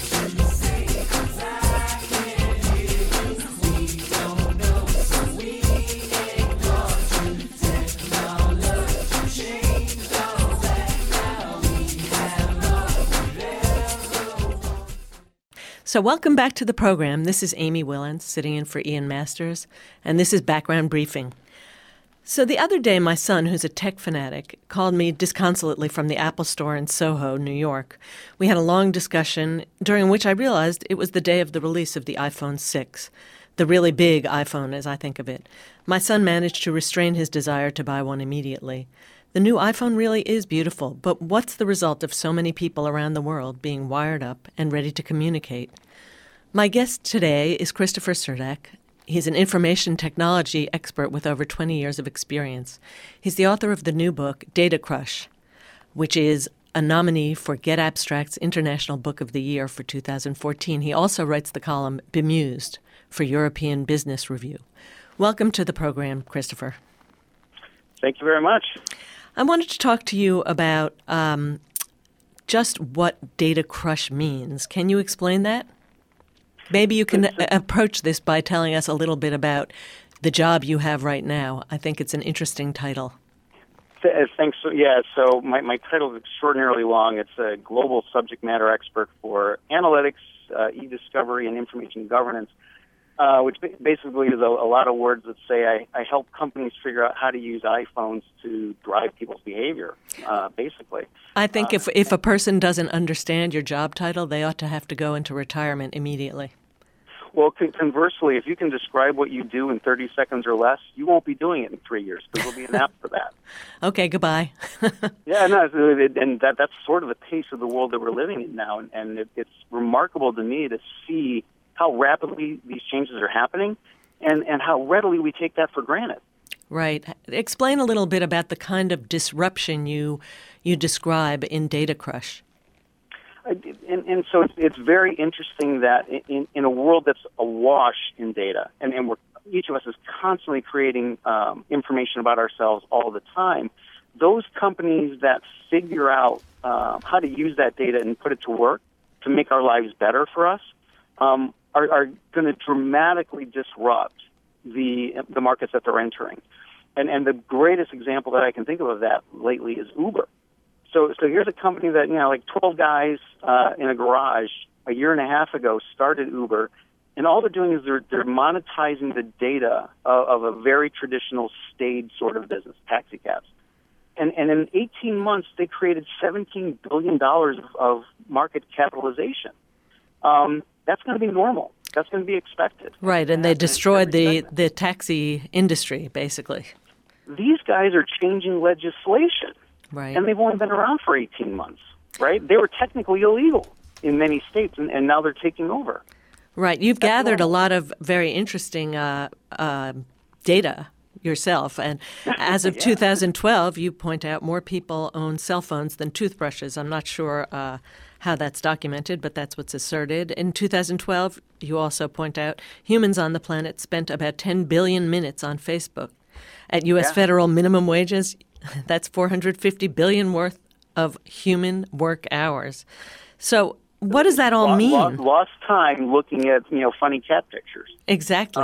Speaker 1: So welcome back to the program. This is Amy Willens sitting in for Ian Masters, and this is Background Briefing. So the other day, my son, who's a tech fanatic, called me disconsolately from the Apple Store in Soho, New York. We had a long discussion, during which I realized it was the day of the release of the iPhone 6, the really big iPhone as I think of it. My son managed to restrain his desire to buy one immediately. The new iPhone really is beautiful, but what's the result of so many people around the world being wired up and ready to communicate? My guest today is Christopher Surdak. He's an information technology expert with over 20 years of experience. He's the author of the new book, Data Crush, which is a nominee for Get Abstract's International Book of the Year for 2014. He also writes the column Bemused for European Business Review. Welcome to the program, Christopher.
Speaker 5: Thank you very much.
Speaker 1: I wanted to talk to you about just what Data Crush means. Can you explain that? Maybe you can approach this by telling us a little bit about the job you have right now. I think it's an interesting title.
Speaker 5: Thanks. So my title is extraordinarily long. It's a global subject matter expert for analytics, e-discovery, and information governance, which basically is a lot of words that say I help companies figure out how to use iPhones to drive people's behavior, basically.
Speaker 1: I think if a person doesn't understand your job title, they ought to have to go into retirement immediately.
Speaker 5: Well, conversely, if you can describe what you do in 30 seconds or less, you won't be doing it in 3 years because there'll be an app for that.
Speaker 1: Okay, goodbye.
Speaker 5: Yeah, no, and that's sort of the pace of the world that we're living in now, and it's remarkable to me to see how rapidly these changes are happening and how readily we take that for granted.
Speaker 1: Right. Explain a little bit about the kind of disruption you describe in Data Crush.
Speaker 5: And so it's very interesting that in a world that's awash in data, and each of us is constantly creating information about ourselves all the time, those companies that figure out how to use that data and put it to work to make our lives better for us are going to dramatically disrupt the markets that they're entering. And the greatest example that I can think of that lately is Uber. So here's a company that, like 12 guys in a garage a year and a half ago started Uber, and all they're doing is they're monetizing the data of a very traditional staid sort of business, taxi cabs. And in 18 months, they created $17 billion of market capitalization. That's going to be normal. That's going to be expected.
Speaker 1: Right, and they destroyed the taxi industry, basically.
Speaker 5: These guys are changing legislation.
Speaker 1: Right.
Speaker 5: And they've only been around for 18 months, right? They were technically illegal in many states, and now they're taking over.
Speaker 1: Right. You've gathered a lot of very interesting data yourself. And as of 2012, you point out more people own cell phones than toothbrushes. I'm not sure how that's documented, but that's what's asserted. In 2012, you also point out humans on the planet spent about 10 billion minutes on Facebook. At U.S. federal minimum wages, that's 450 billion worth of human work hours. So what does that all mean?
Speaker 5: Lost time looking at funny cat pictures.
Speaker 1: Exactly.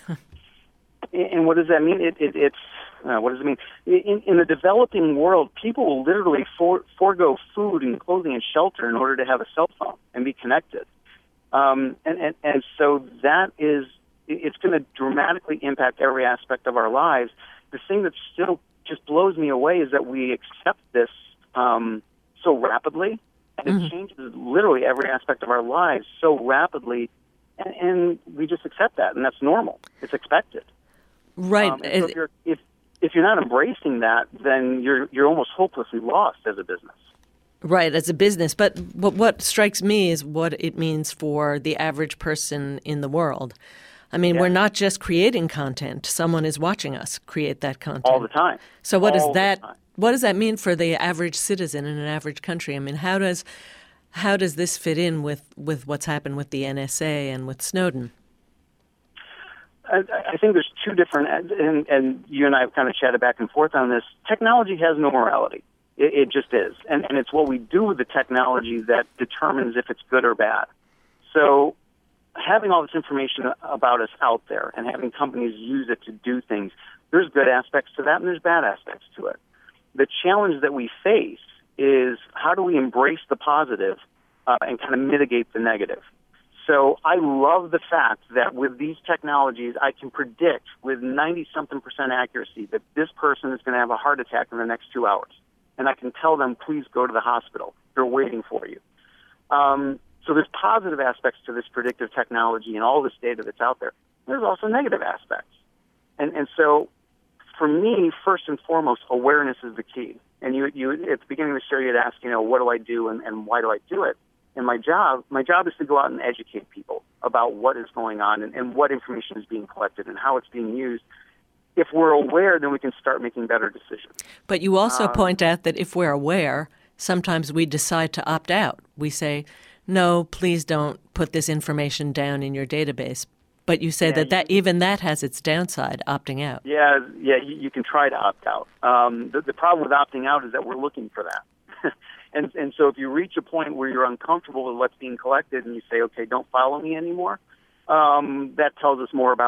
Speaker 5: And what does that mean? What does it mean? In the developing world, people will literally forego food and clothing and shelter in order to have a cell phone and be connected. And so that is, it's going to dramatically impact every aspect of our lives. The thing that still just blows me away is that we accept this so rapidly, and it changes literally every aspect of our lives so rapidly, and we just accept that, and that's normal. It's expected.
Speaker 1: Right.
Speaker 5: So if you're not embracing that, then you're almost hopelessly lost as a business.
Speaker 1: Right, as a business. But what strikes me is what it means for the average person in the world. I mean, we're not just creating content. Someone is watching us create that content.
Speaker 5: All the time.
Speaker 1: So what does that mean for the average citizen in an average country? I mean, how does this fit in with what's happened with the NSA and with Snowden?
Speaker 5: I think there's two different, and you and I have kind of chatted back and forth on this. Technology has no morality. It just is. And it's what we do with the technology that determines if it's good or bad. So having all this information about us out there and having companies use it to do things, there's good aspects to that and there's bad aspects to it. The challenge that we face is how do we embrace the positive and kind of mitigate the negative. So I love the fact that with these technologies, I can predict with 90-something% accuracy that this person is going to have a heart attack in the next 2 hours. And I can tell them, please go to the hospital. They're waiting for you. So there's positive aspects to this predictive technology and all this data that's out there. There's also negative aspects. And so for me, first and foremost, awareness is the key. And you at the beginning of the show, you had asked, what do I do and why do I do it? And my job is to go out and educate people about what is going on and what information is being collected and how it's being used. If we're aware, then we can start making better decisions.
Speaker 1: But you also point out that if we're aware, sometimes we decide to opt out. We say, no, please don't put this information down in your database. But you say that even that has its downside, opting out.
Speaker 5: Yeah, you can try to opt out. The problem with opting out is that we're looking for that. And so if you reach a point where you're uncomfortable with what's being collected and you say, okay, don't follow me anymore, that tells us more about you.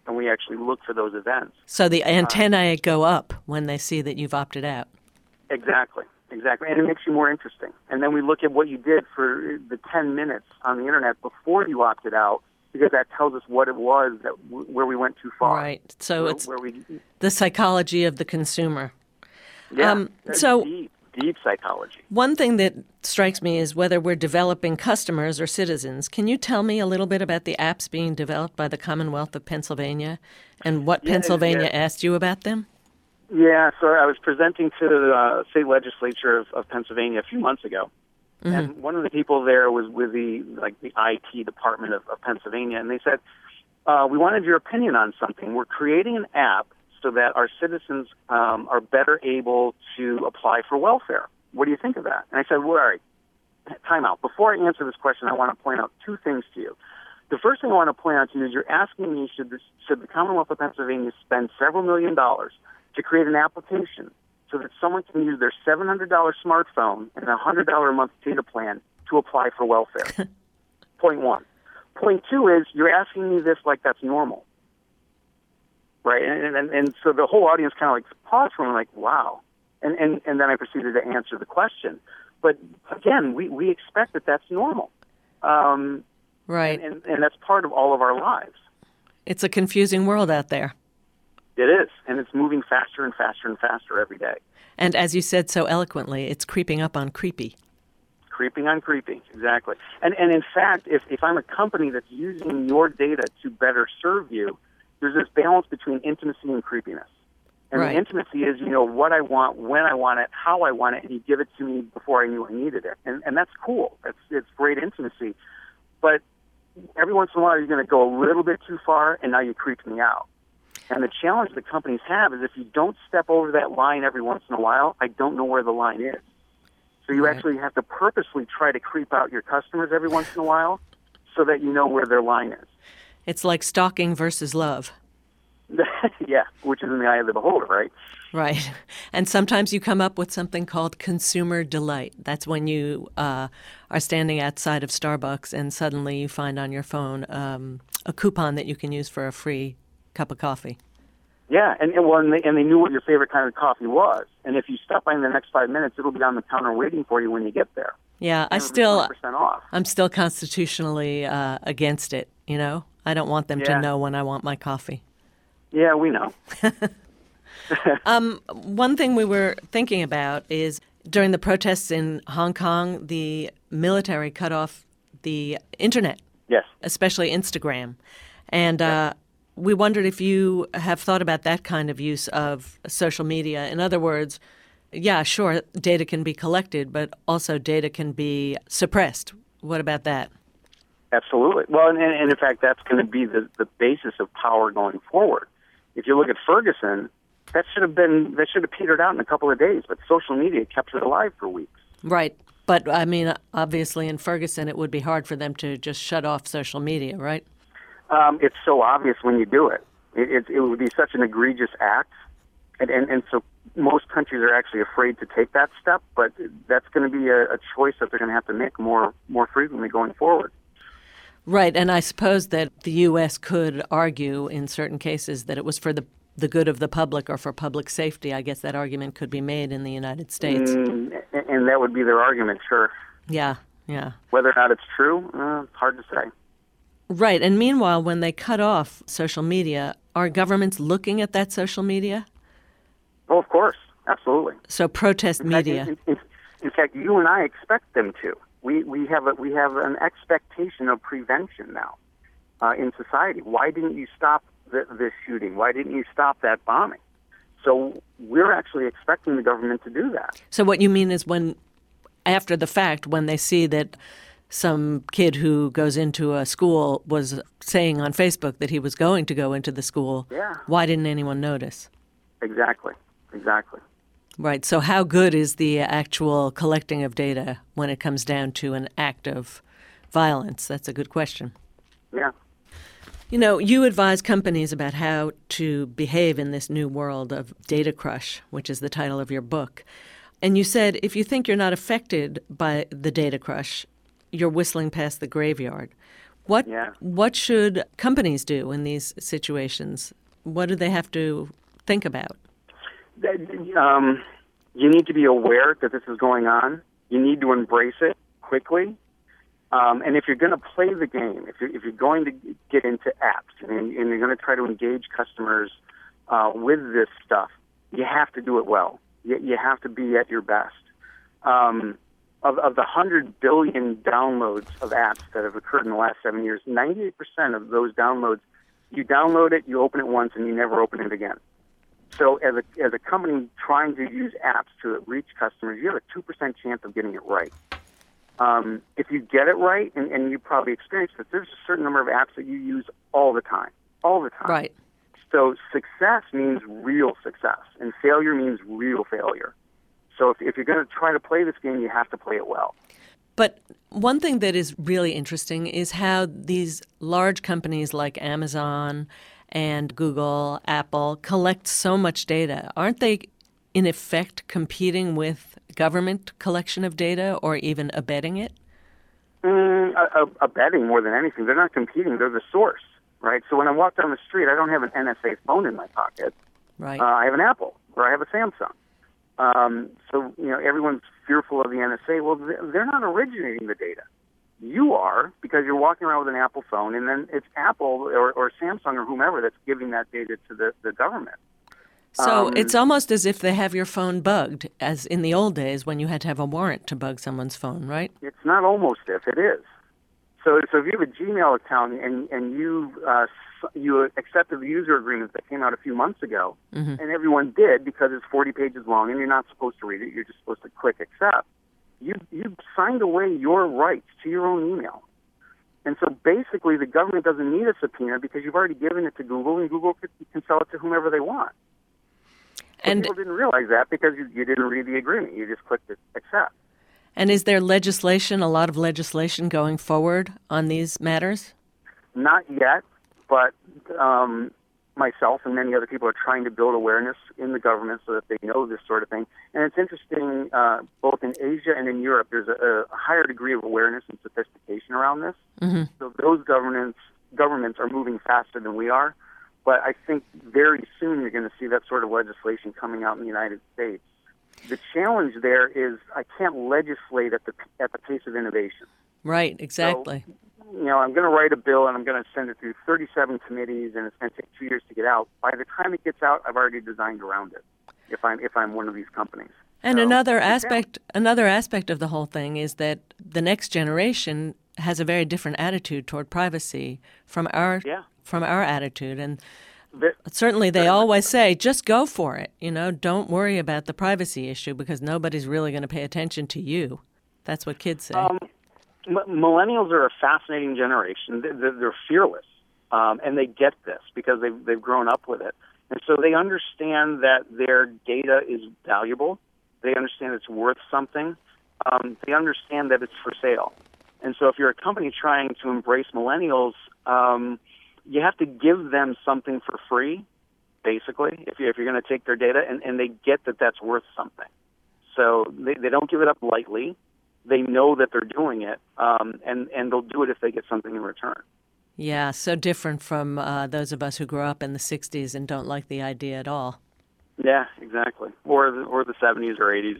Speaker 5: and we actually look for those events.
Speaker 1: So the antennae go up when they see that you've opted out.
Speaker 5: Exactly. And it makes you more interesting. And then we look at what you did for the 10 minutes on the internet before you opted out, because that tells us what it was where we went too far.
Speaker 1: Right. So it's
Speaker 5: where we,
Speaker 1: the psychology of the consumer.
Speaker 5: yeah,
Speaker 1: so
Speaker 5: deep psychology.
Speaker 1: one thing that strikes me is whether we're developing customers or citizens. Can you tell me a little bit about the apps being developed by the Commonwealth of Pennsylvania and what Pennsylvania asked you about them?
Speaker 5: Yeah, so I was presenting to the state legislature of Pennsylvania a few months ago, and one of the people there was with the IT department of Pennsylvania, and they said, we wanted your opinion on something. We're creating an app so that our citizens are better able to apply for welfare. What do you think of that? And I said, well, all right, time out. Before I answer this question, I want to point out two things to you. The first thing I want to point out to you is you're asking me, should the Commonwealth of Pennsylvania spend several $1 million to create an application so that someone can use their $700 smartphone and a $100 a month data plan to apply for welfare? Point one. Point two is you're asking me this like that's normal, right? And so the whole audience kind of like paused for me, like, wow. And then I proceeded to answer the question. But again, we expect that that's normal.
Speaker 1: Right.
Speaker 5: And that's part of all of our lives.
Speaker 1: It's a confusing world out there.
Speaker 5: It is, and it's moving faster and faster and faster every day.
Speaker 1: And as you said so eloquently, it's creeping up on creepy.
Speaker 5: Creeping on creepy, exactly. And in fact, if I'm a company that's using your data to better serve you, there's this balance between intimacy and creepiness. And
Speaker 1: right.
Speaker 5: The intimacy is, what I want, when I want it, how I want it, and you give it to me before I knew I needed it. And that's cool. It's great intimacy. But every once in a while, you're going to go a little bit too far, and now you creep me out. And the challenge that companies have is if you don't step over that line every once in a while, I don't know where the line is. So you actually have to purposely try to creep out your customers every once in a while so that you know where their line is.
Speaker 1: It's like stalking versus love.
Speaker 5: Yeah, which is in the eye of the beholder, right?
Speaker 1: Right. And sometimes you come up with something called consumer delight. That's when you are standing outside of Starbucks and suddenly you find on your phone a coupon that you can use for a free cup of coffee.
Speaker 5: Yeah, and they knew what your favorite kind of coffee was. And if you stop by in the next 5 minutes, it'll be on the counter waiting for you when you get there.
Speaker 1: Yeah, I'm still constitutionally against it, I don't want them to know when I want my coffee.
Speaker 5: Yeah, we know.
Speaker 1: One thing we were thinking about is during the protests in Hong Kong, the military cut off the internet.
Speaker 5: Yes.
Speaker 1: Especially Instagram. And we wondered if you have thought about that kind of use of social media. In other words, yeah, sure, data can be collected, but also data can be suppressed. What about that? Absolutely.
Speaker 5: Well, and in fact, that's going to be the basis of power going forward. If you look at Ferguson, that should have petered out in a couple of days, but social media kept it alive for weeks.
Speaker 1: Right. But, I mean, obviously in Ferguson, it would be hard for them to just shut off social media, right?
Speaker 5: It's so obvious when you do it. It would be such an egregious act, and so most countries are actually afraid to take that step, but that's going to be a choice that they're going to have to make more frequently going forward.
Speaker 1: Right, and I suppose that the U.S. could argue in certain cases that it was for the good of the public or for public safety. I guess that argument could be made in the United States.
Speaker 5: And that would be their argument, sure.
Speaker 1: Yeah.
Speaker 5: Whether or not it's true, it's hard to say.
Speaker 1: Right, and meanwhile, when they cut off social media, are governments looking at that social media?
Speaker 5: Oh, of course, absolutely.
Speaker 1: So protest media.
Speaker 5: In fact, you and I expect them to. We have an expectation of prevention now in society. Why didn't you stop this shooting? Why didn't you stop that bombing? So we're actually expecting the government to do that.
Speaker 1: So what you mean is when, after the fact, when they see that some kid who goes into a school was saying on Facebook that he was going to go into the school, why didn't anyone notice?
Speaker 5: Exactly.
Speaker 1: Right. So how good is the actual collecting of data when it comes down to an act of violence? That's a good question.
Speaker 5: Yeah.
Speaker 1: You advise companies about how to behave in this new world of data crush, which is the title of your book. And you said if you think you're not affected by the data crush, you're whistling past the graveyard. What should companies do in these situations? What do they have to think about?
Speaker 5: You need to be aware that this is going on. You need to embrace it quickly. And if you're going to play the game, if you're going to get into apps and you're going to try to engage customers with this stuff, you have to do it well. You have to be at your best. Of the 100 billion downloads of apps that have occurred in the last 7 years, 98% of those downloads, you download it, you open it once, and you never open it again. So as a company trying to use apps to reach customers, you have a 2% chance of getting it right. If you get it right, and you probably experienced it, there's a certain number of apps that you use all the time.
Speaker 1: Right.
Speaker 5: So success means real success, and failure means real failure. So if you're going to try to play this game, you have to play it well.
Speaker 1: But one thing that is really interesting is how these large companies like Amazon and Google, Apple collect so much data. Aren't they, in effect, competing with government collection of data or even abetting it?
Speaker 5: Abetting more than anything. They're not competing. They're the source, right? So when I walk down the street, I don't have an NSA phone in my pocket.
Speaker 1: Right.
Speaker 5: I have an Apple or I have a Samsung. So, everyone's fearful of the NSA. Well, they're not originating the data. You are, because you're walking around with an Apple phone, and then it's Apple or Samsung or whomever that's giving that data to the government.
Speaker 1: So it's almost as if they have your phone bugged, as in the old days when you had to have a warrant to bug someone's phone, right?
Speaker 5: It's not almost if, it is. So if you have a Gmail account and you accepted the user agreement that came out a few months ago, and everyone did because it's 40 pages long and you're not supposed to read it, you're just supposed to click accept, you signed away your rights to your own email. And so basically the government doesn't need a subpoena because you've already given it to Google, and Google can sell it to whomever they want. And people didn't realize that because you didn't read the agreement. You just clicked accept.
Speaker 1: And is there a lot of legislation going forward on these matters? Not
Speaker 5: yet, but myself and many other people are trying to build awareness in the government so that they know this sort of thing. And it's interesting, both in Asia and in Europe, there's a higher degree of awareness and sophistication around this. Mm-hmm. So those governments are moving faster than we are. But I think very soon you're going to see that sort of legislation coming out in the United States. The challenge there is I can't legislate at the pace of innovation.
Speaker 1: Right, exactly.
Speaker 5: So, I'm going to write a bill and I'm going to send it through 37 committees, and it's going to take 2 years to get out. By the time it gets out, I've already designed around it. If I'm one of these companies.
Speaker 1: And another aspect of the whole thing is that the next generation has a very different attitude toward privacy from our attitude, and certainly they always say, just go for it. Don't worry about the privacy issue because nobody's really going to pay attention to you. That's what kids say.
Speaker 5: Millennials are a fascinating generation. They're fearless, and they get this because they've grown up with it. And so they understand that their data is valuable. They understand it's worth something. They understand that it's for sale. And so if you're a company trying to embrace millennials, you have to give them something for free, basically, if you're going to take their data, and they get that that's worth something. So they don't give it up lightly. They know that they're doing it, and they'll do it if they get something in return.
Speaker 1: Yeah, so different from those of us who grew up in the 60s and don't like the idea at all.
Speaker 5: Yeah, exactly. Or the 70s or 80s.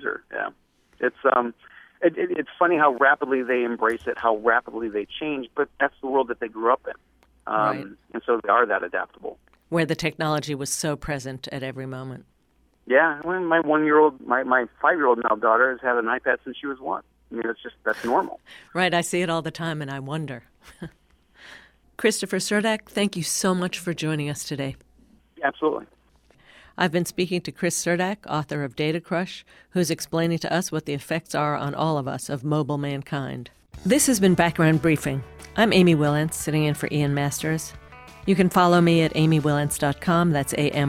Speaker 5: It's funny how rapidly they embrace it, how rapidly they change, but that's the world that they grew up in.
Speaker 1: Right.
Speaker 5: And so they are that adaptable.
Speaker 1: Where the technology was so present at every moment.
Speaker 5: Yeah, when my 5-year-old now daughter has had an iPad since she was 1. I mean, that's normal.
Speaker 1: Right, I see it all the time and I wonder. Christopher Surdach, thank you so much for joining us today.
Speaker 5: Absolutely.
Speaker 1: I've been speaking to Chris Surdach, author of Data Crush, who's explaining to us what the effects are on all of us of mobile mankind. This has been Background Briefing. I'm Amy Willents, sitting in for Ian Masters. You can follow me at amywillents.com. That's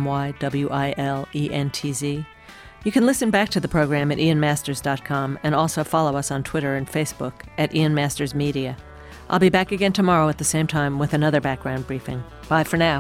Speaker 1: AMYWILENTZ. You can listen back to the program at ianmasters.com and also follow us on Twitter and Facebook at Ian Masters Media. I'll be back again tomorrow at the same time with another Background Briefing. Bye for now.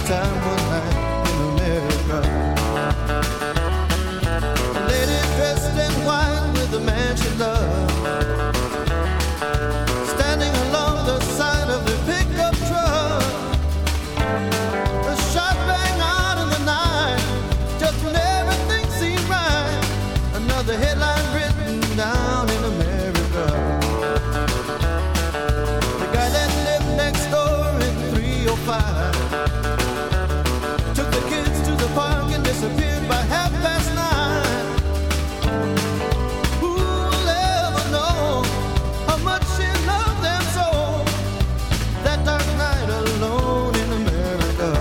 Speaker 6: time one night in America. A lady dressed in white with the man she loved, standing along the side of the pickup truck. A shot rang out in the night, just when everything seemed right. Another headline written down in America. The guy that lived next door in 305 took the kids to the park and disappeared by 9:30. Who'll ever know how much she loved them so? That dark night alone in America.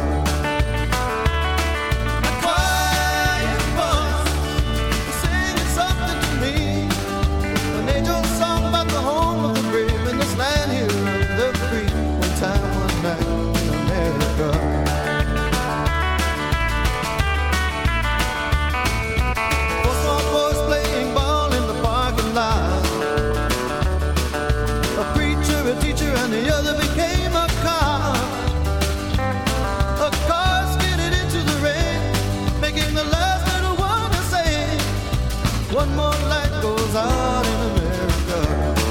Speaker 6: A quiet voice was singing something to me, an angel song about the home of the brave in this land here of the free. One time, one night in America. Four small boys playing ball in the parking lot. A preacher, a teacher, and the other became a cop. A car skidded into the rain, making the last little one to say, one more light goes out in America.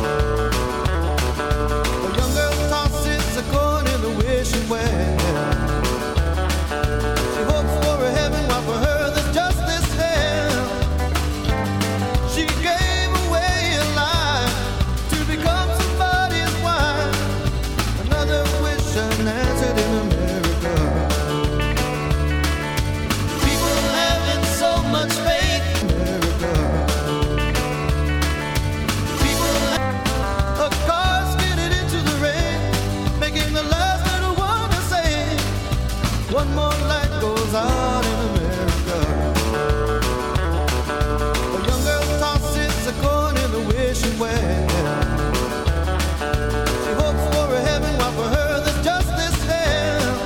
Speaker 6: A young girl tosses a coin in the wishing well. She hopes for a heaven, while for her there's just this hell. She gave away a life to become somebody's wife. Another wish unanswered in America. People having so much faith in America. People a car skidded into the rain, making the last little one to say, one more light goes out in